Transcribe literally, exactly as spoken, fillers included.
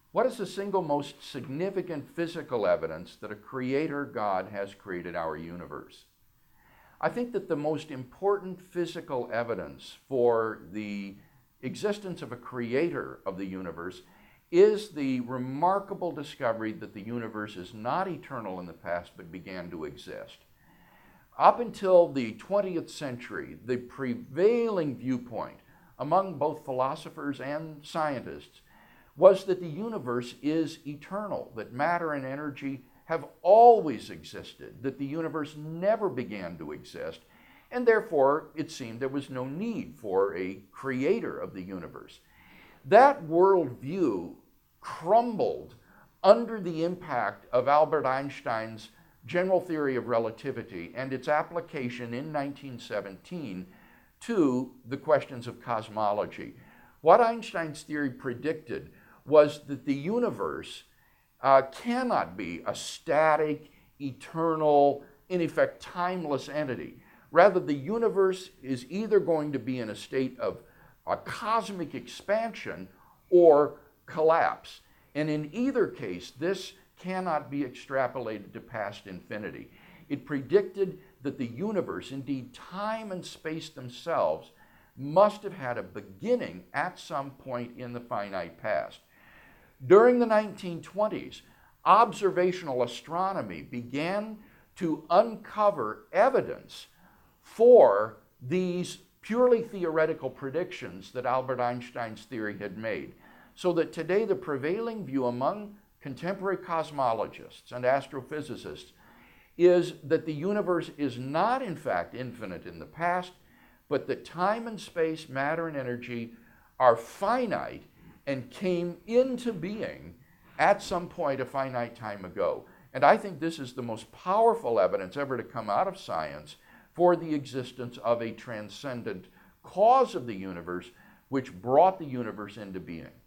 What is the single most significant physical evidence that a creator God has created our universe? I think that the most important physical evidence for the existence of a creator of the universe is the remarkable discovery that the universe is not eternal in the past but began to exist. Up until the twentieth century, the prevailing viewpoint among both philosophers and scientists was that the universe is eternal, that matter and energy have always existed, that the universe never began to exist, and therefore it seemed there was no need for a creator of the universe. That worldview crumbled under the impact of Albert Einstein's general theory of relativity and its application in nineteen seventeen to the questions of cosmology. What Einstein's theory predicted was that the universe uh, cannot be a static, eternal, in effect, timeless entity. Rather, the universe is either going to be in a state of a cosmic expansion or collapse. And in either case, this cannot be extrapolated to past infinity. It predicted that the universe, indeed time and space themselves, must have had a beginning at some point in the finite past. During the nineteen twenties, observational astronomy began to uncover evidence for these purely theoretical predictions that Albert Einstein's theory had made. So that today the prevailing view among contemporary cosmologists and astrophysicists is that the universe is not in fact infinite in the past, but that time and space, matter and energy are finite and came into being at some point a finite time ago. And I think this is the most powerful evidence ever to come out of science for the existence of a transcendent cause of the universe which brought the universe into being.